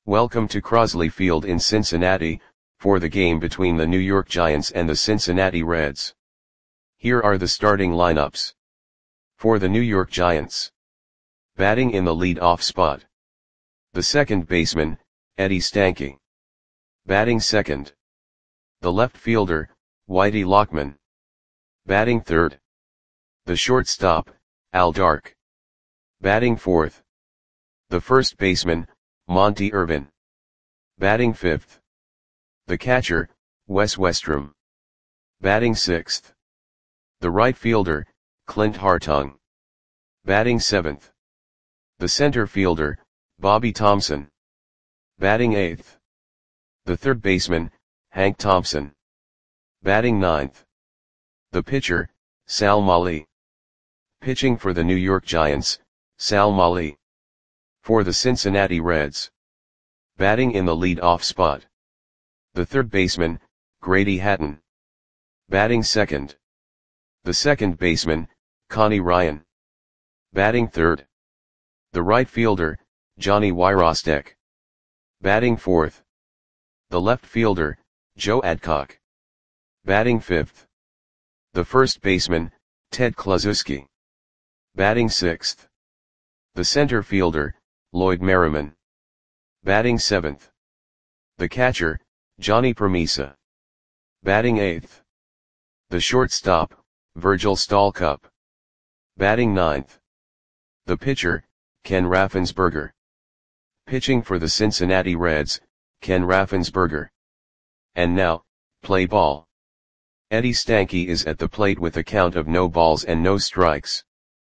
Welcome to Crosley Field in Cincinnati, for the game between the New York Giants and the Cincinnati Reds. Here are the starting lineups. For the New York Giants. Batting in the lead-off spot. The second baseman, Eddie Stanky. Batting second. The left fielder, Whitey Lockman. Batting third. The shortstop, Al Dark. Batting fourth. The first baseman, Monty Irvin. Batting fifth. The catcher, Wes Westrum. Batting sixth. The right fielder, Clint Hartung. Batting seventh. The center fielder, Bobby Thompson. Batting eighth. The third baseman, Hank Thompson. Batting ninth. The pitcher, Sal Mali. Pitching for the New York Giants, Sal Mali. For the Cincinnati Reds. Batting in the lead-off spot. The third baseman, Grady Hatton. Batting second. The second baseman, Connie Ryan. Batting third. The right fielder, Johnny Wyrostek. Batting fourth. The left fielder, Joe Adcock. Batting fifth. The first baseman, Ted Kluszewski. Batting sixth. The center fielder, Lloyd Merriman. Batting seventh. The catcher, Johnny Permisa. Batting eighth. The shortstop, Virgil Stalcup. Batting ninth. The pitcher, Ken Raffensperger. Pitching for the Cincinnati Reds, Ken Raffensperger. And now, play ball. Eddie Stanky is at the plate with a count of no balls and no strikes.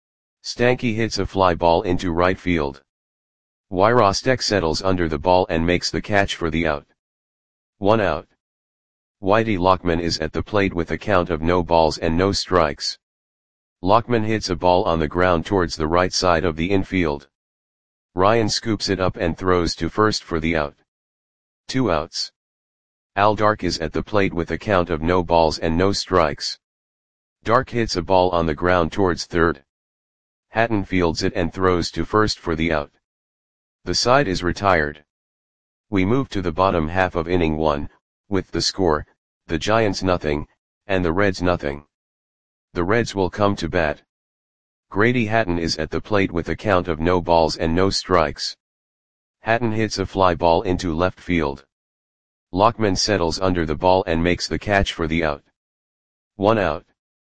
Stanky hits a fly ball into right field. Wyrostek settles under the ball and makes the catch for the out. 1 out. Whitey Lockman is at the plate with a count of no balls and no strikes. Lockman hits a ball on the ground towards the right side of the infield. Ryan scoops it up and throws to first for the out. 2 outs. Al Dark is at the plate with a count of no balls and no strikes. Dark hits a ball on the ground towards third. Hatton fields it and throws to first for the out. The side is retired. We move to the bottom half of inning 1, with the score, the Giants nothing, and the Reds nothing. The Reds will come to bat. Grady Hatton is at the plate with a count of no balls and no strikes. Hatton hits a fly ball into left field. Lockman settles under the ball and makes the catch for the out. 1 out.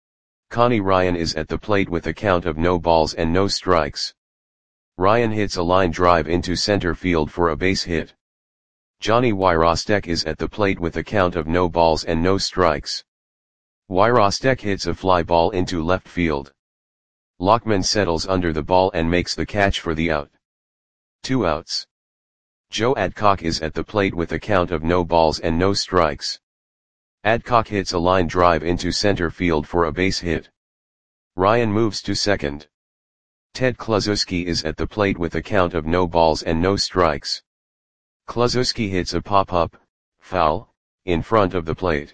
Connie Ryan is at the plate with a count of no balls and no strikes. Ryan hits a line drive into center field for a base hit. Johnny Wyrostek is at the plate with a count of no balls and no strikes. Wyrostek hits a fly ball into left field. Lockman settles under the ball and makes the catch for the out. 2 outs. Joe Adcock is at the plate with a count of no balls and no strikes. Adcock hits a line drive into center field for a base hit. Ryan moves to second. Ted Kluszewski is at the plate with a count of no balls and no strikes. Kluszewski hits a pop-up, foul, in front of the plate.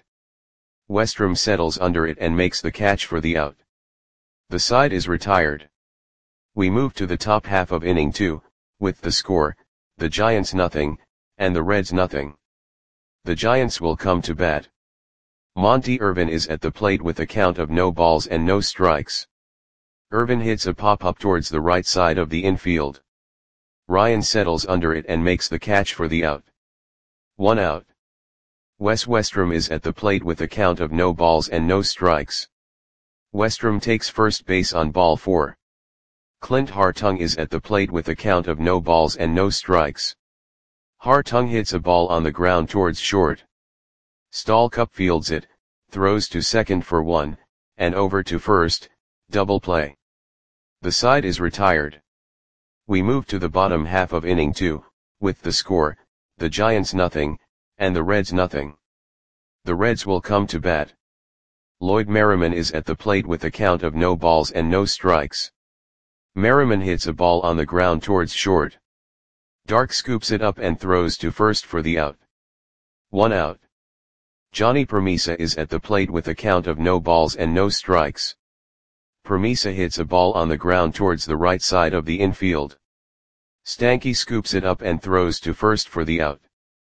Westrum settles under it and makes the catch for the out. The side is retired. We move to the top half of inning 2, with the score, the Giants nothing, and the Reds nothing. The Giants will come to bat. Monty Irvin is at the plate with a count of no balls and no strikes. Irvin hits a pop-up towards the right side of the infield. Ryan settles under it and makes the catch for the out. 1 out. Wes Westrum is at the plate with a count of no balls and no strikes. Westrum takes first base on ball 4. Clint Hartung is at the plate with a count of no balls and no strikes. Hartung hits a ball on the ground towards short. Stalcup fields it, throws to second for 1, and over to first, double play. The side is retired. We move to the bottom half of inning 2, with the score, the Giants nothing, and the Reds nothing. The Reds will come to bat. Lloyd Merriman is at the plate with a count of no balls and no strikes. Merriman hits a ball on the ground towards short. Dark scoops it up and throws to first for the out. 1 out. Johnny Permisa is at the plate with a count of no balls and no strikes. Permisa hits a ball on the ground towards the right side of the infield. Stanky scoops it up and throws to first for the out.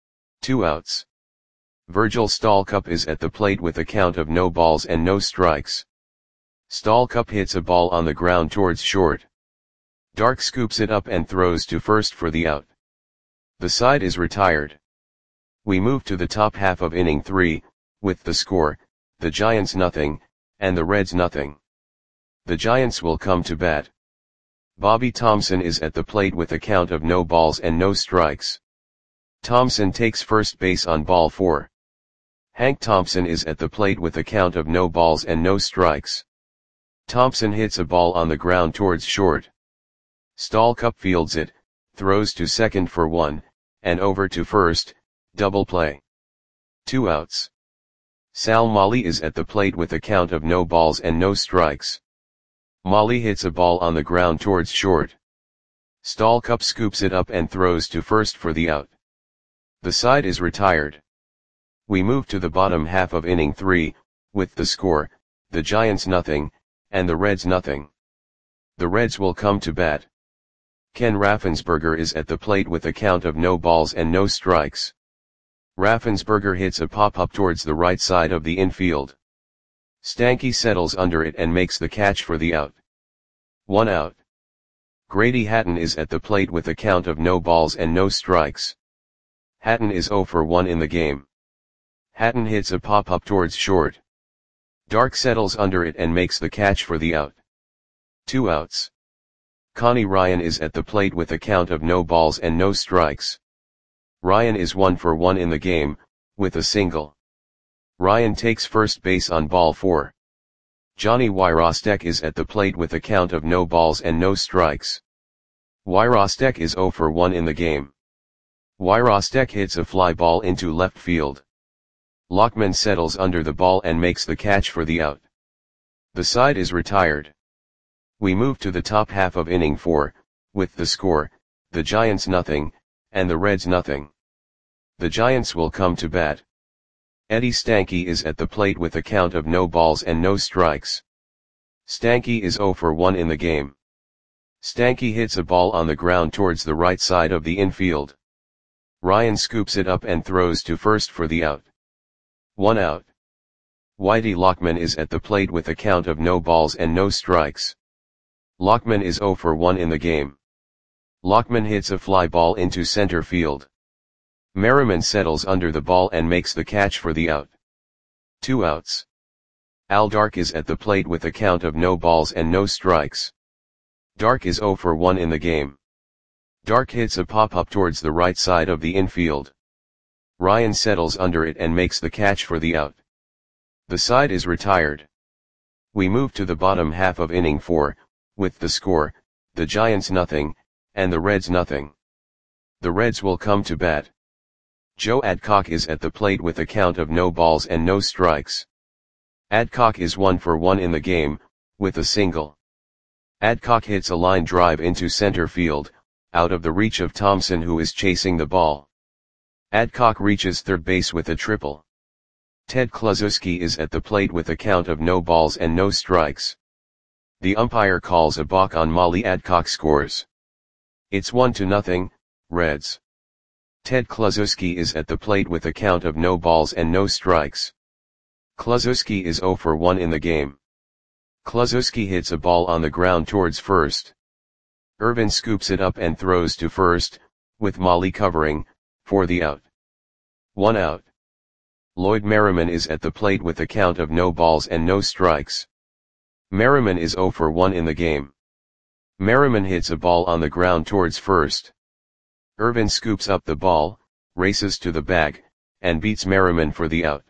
2 outs. Virgil Stallcup is at the plate with a count of no balls and no strikes. Stallcup hits a ball on the ground towards short. Dark scoops it up and throws to first for the out. The side is retired. We move to the top half of inning 3, with the score, the Giants nothing, and the Reds nothing. The Giants will come to bat. Bobby Thomson is at the plate with a count of no balls and no strikes. Thomson takes first base on ball 4. Hank Thompson is at the plate with a count of no balls and no strikes. Thompson hits a ball on the ground towards short. Stallcup fields it, throws to second for 1, and over to first, double play. 2 outs. Sal Molly is at the plate with a count of no balls and no strikes. Molly hits a ball on the ground towards short. Stallcup scoops it up and throws to first for the out. The side is retired. We move to the bottom half of inning 3, with the score, the Giants nothing, and the Reds nothing. The Reds will come to bat. Ken Raffensperger is at the plate with a count of no balls and no strikes. Raffensperger hits a pop-up towards the right side of the infield. Stanky settles under it and makes the catch for the out. 1 out. Grady Hatton is at the plate with a count of no balls and no strikes. Hatton is 0 for 1 in the game. Hatton hits a pop-up towards short. Dark settles under it and makes the catch for the out. 2 outs. Connie Ryan is at the plate with a count of no balls and no strikes. Ryan is 1 for 1 in the game, with a single. Ryan takes first base on ball 4. Johnny Wyrostek is at the plate with a count of no balls and no strikes. Wyrostek is 0 for 1 in the game. Wyrostek hits a fly ball into left field. Lockman settles under the ball and makes the catch for the out. The side is retired. We move to the top half of inning 4, with the score, the Giants nothing, and the Reds nothing. The Giants will come to bat. Eddie Stanky is at the plate with a count of no balls and no strikes. Stanky is 0 for 1 in the game. Stanky hits a ball on the ground towards the right side of the infield. Ryan scoops it up and throws to first for the out. 1 out. Whitey Lockman is at the plate with a count of no balls and no strikes. Lockman is 0 for 1 in the game. Lockman hits a fly ball into center field. Merriman settles under the ball and makes the catch for the out. 2 outs. Al Dark is at the plate with a count of no balls and no strikes. Dark is 0 for 1 in the game. Dark hits a pop-up towards the right side of the infield. Ryan settles under it and makes the catch for the out. The side is retired. We move to the bottom half of inning 4, with the score, the Giants nothing, and the Reds nothing. The Reds will come to bat. Joe Adcock is at the plate with a count of no balls and no strikes. Adcock is 1 for 1 in the game, with a single. Adcock hits a line drive into center field, out of the reach of Thompson, who is chasing the ball. Adcock reaches third base with a triple. Ted Kluszewski is at the plate with a count of no balls and no strikes. The umpire calls a balk on Molly. Adcock scores. It's 1-0, Reds. Ted Kluszewski is at the plate with a count of no balls and no strikes. Kluszewski is 0 for 1 in the game. Kluszewski hits a ball on the ground towards first. Irvin scoops it up and throws to first, with Molly covering, for the out. 1 out. Lloyd Merriman is at the plate with a count of no balls and no strikes. Merriman is 0 for 1 in the game. Merriman hits a ball on the ground towards first. Irvin scoops up the ball, races to the bag, and beats Merriman for the out.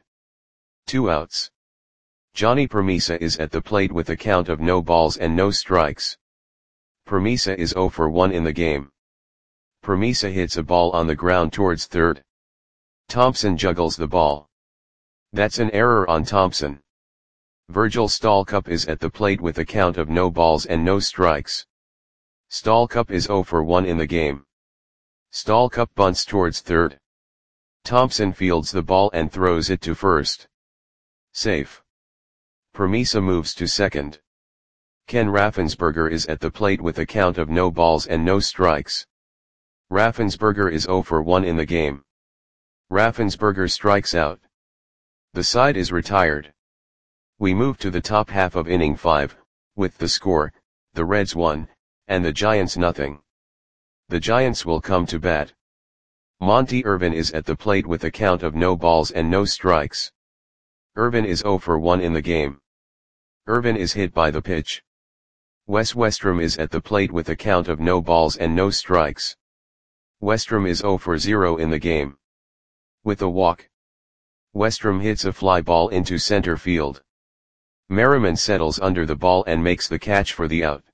2 outs. Johnny Permisa is at the plate with a count of no balls and no strikes. Permisa is 0 for 1 in the game. Permisa hits a ball on the ground towards third. Thompson juggles the ball. That's an error on Thompson. Virgil Stallcup is at the plate with a count of no balls and no strikes. Stallcup is 0 for 1 in the game. Stallcup bunts towards third. Thompson fields the ball and throws it to first. Safe. Permisa moves to second. Ken Raffensperger is at the plate with a count of no balls and no strikes. Raffensperger is 0 for 1 in the game. Raffensperger strikes out. The side is retired. We move to the top half of inning 5, with the score, the Reds 1, and the Giants nothing. The Giants will come to bat. Monty Irvin is at the plate with a count of no balls and no strikes. Irvin is 0 for 1 in the game. Irvin is hit by the pitch. Wes Westrom is at the plate with a count of no balls and no strikes. Westrom is 0 for 0 in the game. With a walk, Westrom hits a fly ball into center field. Merriman settles under the ball and makes the catch for the out.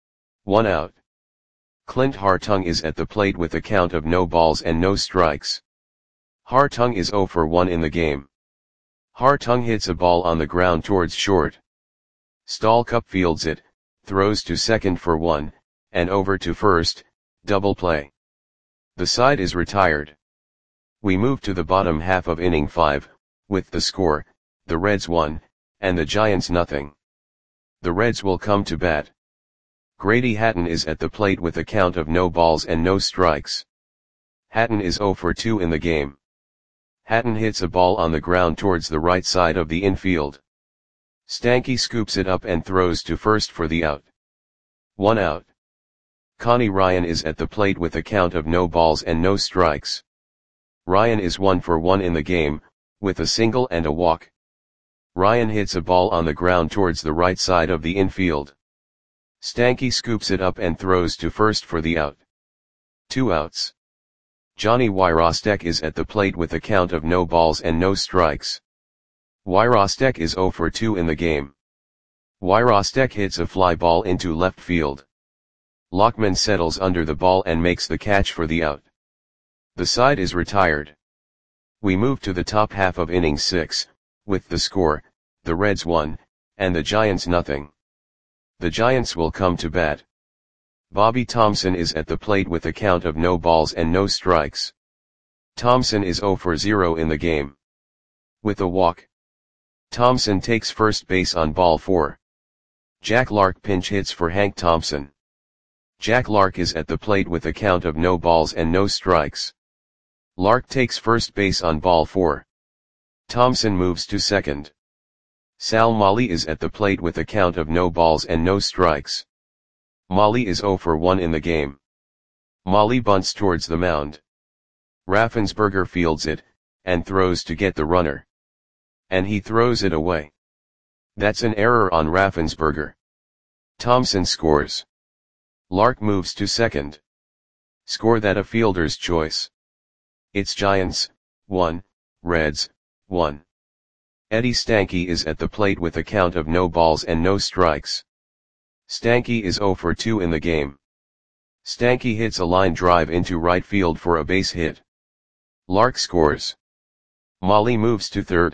1 out. Clint Hartung is at the plate with a count of no balls and no strikes. Hartung is 0 for 1 in the game. Hartung hits a ball on the ground towards short. Stallcup fields it, throws to second for 1, and over to first, double play. The side is retired. We move to the bottom half of inning 5, with the score, the Reds 1, and the Giants nothing. The Reds will come to bat. Grady Hatton is at the plate with a count of no balls and no strikes. Hatton is 0 for 2 in the game. Hatton hits a ball on the ground towards the right side of the infield. Stanky scoops it up and throws to first for the out. 1 out. Connie Ryan is at the plate with a count of no balls and no strikes. Ryan is 1 for 1 in the game, with a single and a walk. Ryan hits a ball on the ground towards the right side of the infield. Stanky scoops it up and throws to first for the out. 2 outs. Johnny Wyrostek is at the plate with a count of no balls and no strikes. Wyrostek is 0 for 2 in the game. Wyrostek hits a fly ball into left field. Lockman settles under the ball and makes the catch for the out. The side is retired. We move to the top half of inning 6, with the score, the Reds 1, and the Giants nothing. The Giants will come to bat. Bobby Thompson is at the plate with a count of no balls and no strikes. Thompson is 0 for 0 in the game. With a walk, Thompson takes first base on ball 4. Jack Lark pinch hits for Hank Thompson. Jack Lark is at the plate with a count of no balls and no strikes. Lark takes first base on ball 4. Thompson moves to second. Sal Molly is at the plate with a count of no balls and no strikes. Molly is 0 for 1 in the game. Molly bunts towards the mound. Raffensperger fields it, and throws to get the runner. And he throws it away. That's an error on Raffensperger. Thompson scores. Lark moves to second. Score that a fielder's choice. It's Giants, 1, Reds, 1. Eddie Stanky is at the plate with a count of no balls and no strikes. Stanky is 0 for 2 in the game. Stanky hits a line drive into right field for a base hit. Lark scores. Molly moves to third.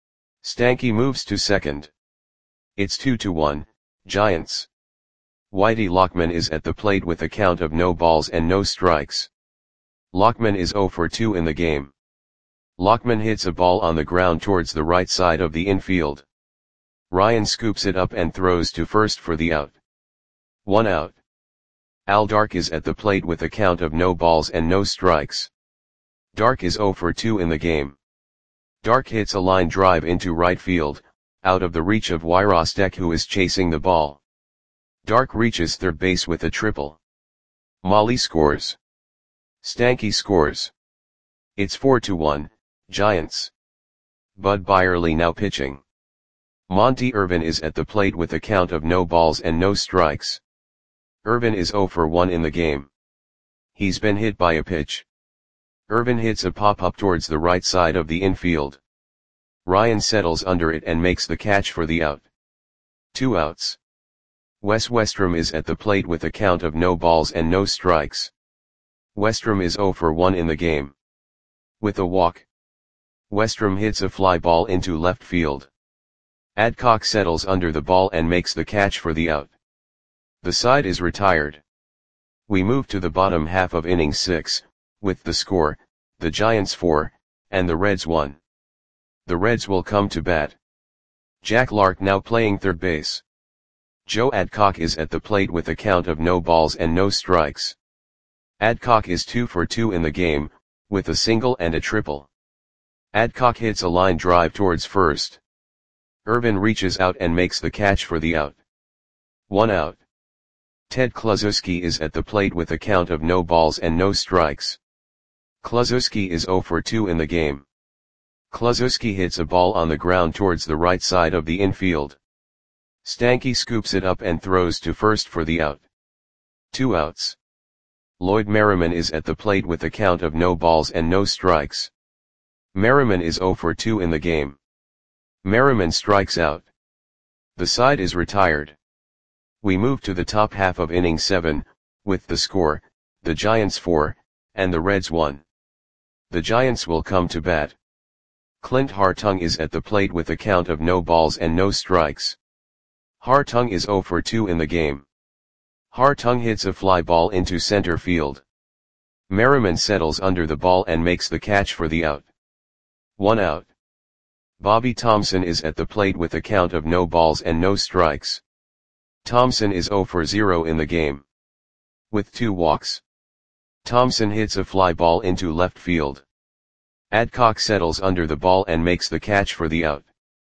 Stanky moves to second. It's 2-1, Giants. Whitey Lockman is at the plate with a count of no balls and no strikes. Lockman is 0 for 2 in the game. Lockman hits a ball on the ground towards the right side of the infield. Ryan scoops it up and throws to first for the out. 1 out. Al Dark is at the plate with a count of no balls and no strikes. Dark is 0 for 2 in the game. Dark hits a line drive into right field, out of the reach of Wyrostek, who is chasing the ball. Dark reaches third base with a triple. Molly scores. Stanky scores. It's 4-1, Giants. Bud Byerly now pitching. Monty Irvin is at the plate with a count of no balls and no strikes. Irvin is 0 for 1 in the game. He's been hit by a pitch. Irvin hits a pop-up towards the right side of the infield. Ryan settles under it and makes the catch for the out. 2 outs. Wes Westrom is at the plate with a count of no balls and no strikes. Westrom is 0 for 1 in the game. With a walk, Westrom hits a fly ball into left field. Adcock settles under the ball and makes the catch for the out. The side is retired. We move to the bottom half of inning 6, with the score, the Giants 4, and the Reds 1. The Reds will come to bat. Jack Lark now playing third base. Joe Adcock is at the plate with a count of no balls and no strikes. Adcock is 2 for 2 in the game, with a single and a triple. Adcock hits a line drive towards first. Irvin reaches out and makes the catch for the out. 1 out. Ted Kluszewski is at the plate with a count of no balls and no strikes. Kluszewski is 0 for 2 in the game. Kluszewski hits a ball on the ground towards the right side of the infield. Stanky scoops it up and throws to first for the out. 2 outs. Lloyd Merriman is at the plate with a count of no balls and no strikes. Merriman is 0 for 2 in the game. Merriman strikes out. The side is retired. We move to the top half of inning 7, with the score, the Giants 4, and the Reds 1. The Giants will come to bat. Clint Hartung is at the plate with a count of no balls and no strikes. Hartung is 0 for 2 in the game. Hartung hits a fly ball into center field. Merriman settles under the ball and makes the catch for the out. 1 out. Bobby Thomson is at the plate with a count of no balls and no strikes. Thomson is 0 for 0 in the game. With 2 walks. Thomson hits a fly ball into left field. Adcock settles under the ball and makes the catch for the out.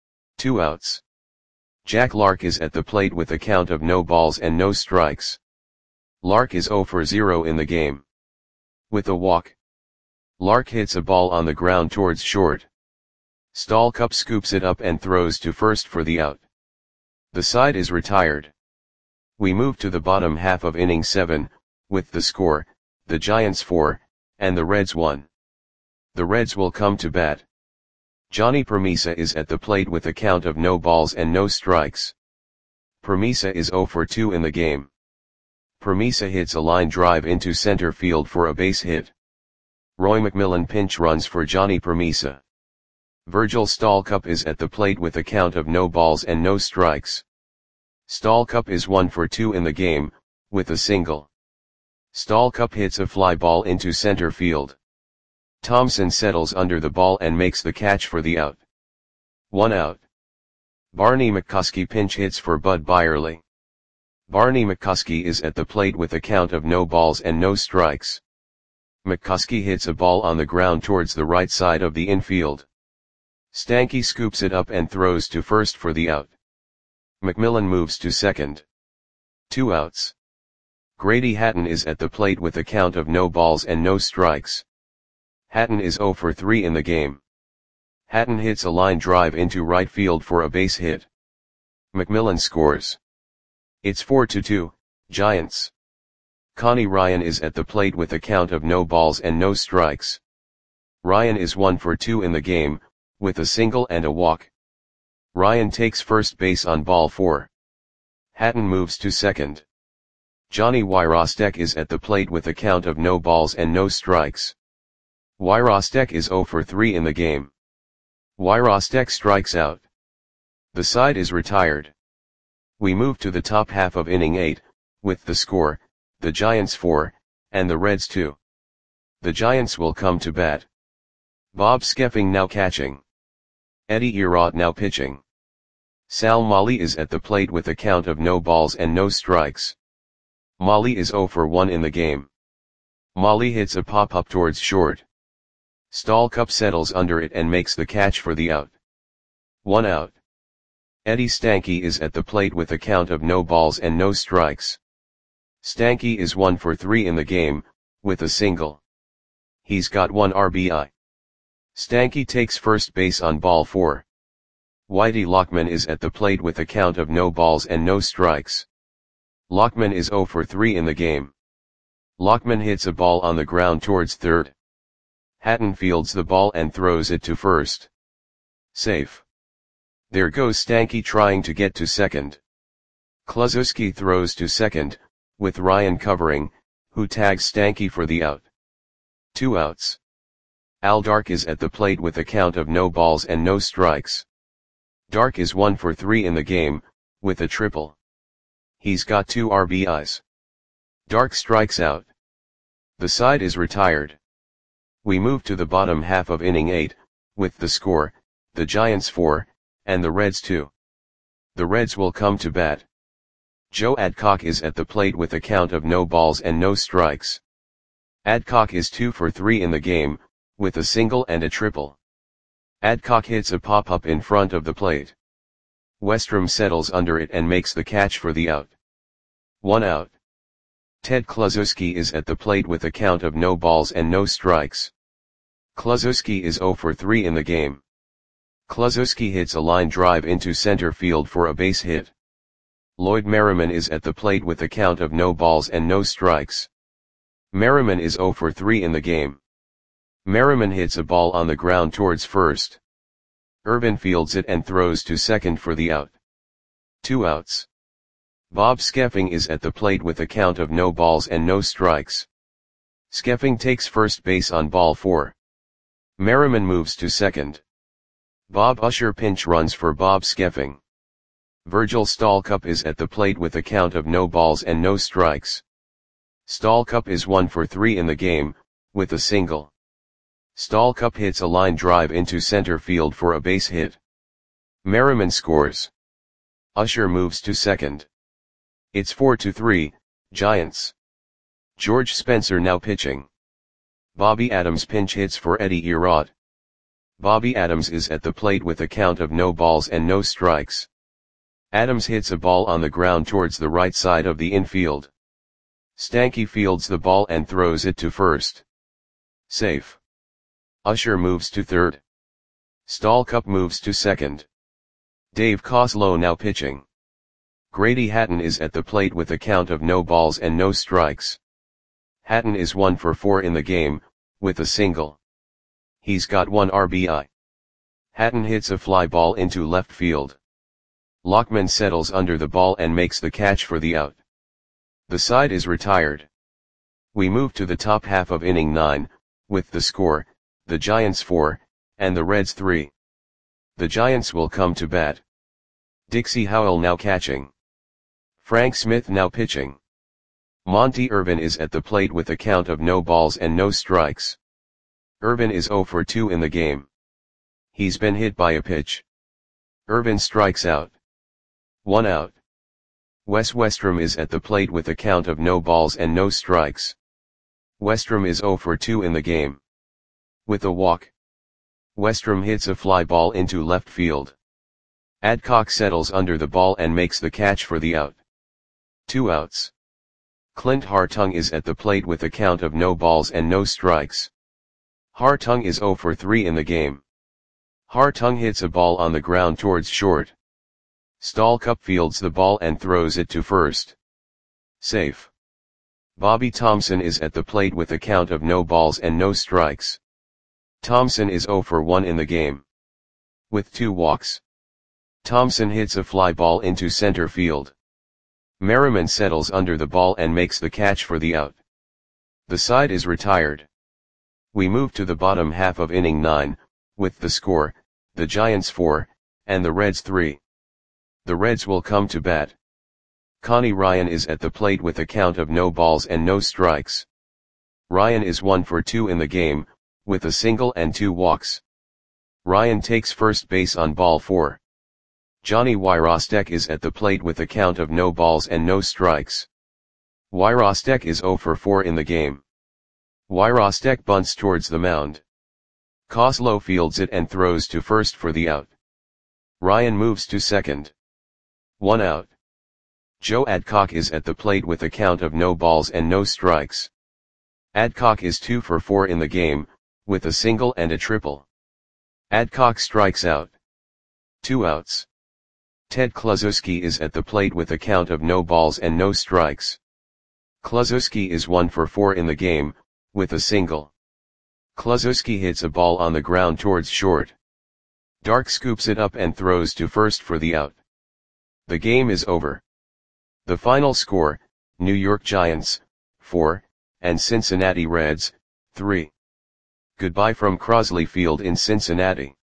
2 outs. Jack Lark is at the plate with a count of no balls and no strikes. Lark is 0 for 0 in the game. With a walk. Lark hits a ball on the ground towards short. Stallcup scoops it up and throws to first for the out. The side is retired. We move to the bottom half of inning 7, with the score, the Giants 4, and the Reds 1. The Reds will come to bat. Johnny Permisa is at the plate with a count of no balls and no strikes. Permisa is 0 for 2 in the game. Permisa hits a line drive into center field for a base hit. Roy McMillan pinch runs for Johnny Permisa. Virgil Stallcup is at the plate with a count of no balls and no strikes. Stallcup is 1 for 2 in the game, with a single. Stallcup hits a fly ball into center field. Thomson settles under the ball and makes the catch for the out. 1 out. Barney McCuskey pinch hits for Bud Byerly. Barney McCuskey is at the plate with a count of no balls and no strikes. McCuskey hits a ball on the ground towards the right side of the infield. Stanky scoops it up and throws to first for the out. McMillan moves to second. 2 outs. Grady Hatton is at the plate with a count of no balls and no strikes. Hatton is 0 for 3 in the game. Hatton hits a line drive into right field for a base hit. McMillan scores. It's 4-2, Giants. Connie Ryan is at the plate with a count of no balls and no strikes. Ryan is 1 for 2 in the game, with a single and a walk. Ryan takes first base on ball 4. Hatton moves to second. Johnny Wyrostek is at the plate with a count of no balls and no strikes. Wyrostek is 0 for 3 in the game. Wyrostek strikes out. The side is retired. We move to the top half of inning 8, with the score, the Giants 4, and the Reds 2. The Giants will come to bat. Bob Skeffing now catching. Eddie Erott now pitching. Sal Molly is at the plate with a count of no balls and no strikes. Molly is 0 for 1 in the game. Molly hits a pop-up towards short. Stallcup settles under it and makes the catch for the out. 1 out. Eddie Stanky is at the plate with a count of no balls and no strikes. Stanky is 1 for 3 in the game, with a single. He's got 1 RBI. Stanky takes first base on ball 4. Whitey Lockman is at the plate with a count of no balls and no strikes. Lockman is 0 for 3 in the game. Lockman hits a ball on the ground towards third. Hatton fields the ball and throws it to first. Safe. There goes Stanky trying to get to second. Kluszewski throws to second, with Ryan covering, who tags Stanky for the out. 2 outs. Al Dark is at the plate with a count of no balls and no strikes. Dark is 1 for 3 in the game, with a triple. He's got 2 RBIs. Dark strikes out. The side is retired. We move to the bottom half of inning 8, with the score, the Giants 4, and the Reds 2. The Reds will come to bat. Joe Adcock is at the plate with a count of no balls and no strikes. Adcock is 2 for 3 in the game, with a single and a triple. Adcock hits a pop-up in front of the plate. Westrom settles under it and makes the catch for the out. 1 out. Ted Kluszewski is at the plate with a count of no balls and no strikes. Kluszewski is 0 for 3 in the game. Kluszewski hits a line drive into center field for a base hit. Lloyd Merriman is at the plate with a count of no balls and no strikes. Merriman is 0 for 3 in the game. Merriman hits a ball on the ground towards first. Urban fields it and throws to second for the out. 2 outs. Bob Skeffing is at the plate with a count of no balls and no strikes. Skeffing takes first base on ball 4. Merriman moves to second. Bob Usher pinch runs for Bob Skeffing. Virgil Stalcup is at the plate with a count of no balls and no strikes. Stalcup is 1 for 3 in the game, with a single. Stalcup hits a line drive into center field for a base hit. Merriman scores. Usher moves to second. It's 4-3, Giants. George Spencer now pitching. Bobby Adams pinch hits for Eddie Erod. Bobby Adams is at the plate with a count of no balls and no strikes. Adams hits a ball on the ground towards the right side of the infield. Stanky fields the ball and throws it to first. Safe. Usher moves to third. Stalcup moves to second. Dave Coslow now pitching. Grady Hatton is at the plate with a count of no balls and no strikes. Hatton is 1 for 4 in the game, with a single. He's got 1 RBI. Hatton hits a fly ball into left field. Lockman settles under the ball and makes the catch for the out. The side is retired. We move to the top half of inning 9, with the score, the Giants 4, and the Reds 3. The Giants will come to bat. Dixie Howell now catching. Frank Smith now pitching. Monty Irvin is at the plate with a count of no balls and no strikes. Irvin is 0 for 2 in the game. He's been hit by a pitch. Irvin strikes out. 1 out. Wes Westrom is at the plate with a count of no balls and no strikes. Westrom is 0 for 2 in the game. With a walk. Westrom hits a fly ball into left field. Adcock settles under the ball and makes the catch for the out. 2 outs. Clint Hartung is at the plate with a count of no balls and no strikes. Hartung is 0 for 3 in the game. Hartung hits a ball on the ground towards short. Stalcup fields the ball and throws it to first. Safe. Bobby Thompson is at the plate with a count of no balls and no strikes. Thompson is 0 for 1 in the game. With 2 walks. Thompson hits a fly ball into center field. Merriman settles under the ball and makes the catch for the out. The side is retired. We move to the bottom half of inning 9, with the score, the Giants 4, and the Reds 3. The Reds will come to bat. Connie Ryan is at the plate with a count of no balls and no strikes. Ryan is 1 for 2 in the game, with a single and 2 walks. Ryan takes first base on ball 4. Johnny Wyrostek is at the plate with a count of no balls and no strikes. Wyrostek is 0 for 4 in the game. Wyrostek bunts towards the mound. Coslow fields it and throws to first for the out. Ryan moves to second. 1 out. Joe Adcock is at the plate with a count of no balls and no strikes. Adcock is 2 for 4 in the game, with a single and a triple. Adcock strikes out. 2 outs. Ted Kluszewski is at the plate with a count of no balls and no strikes. Kluszewski is 1 for 4 in the game, with a single. Kluszewski hits a ball on the ground towards short. Dark scoops it up and throws to first for the out. The game is over. The final score, New York Giants, 4, and Cincinnati Reds, 3. Goodbye from Crosley Field in Cincinnati.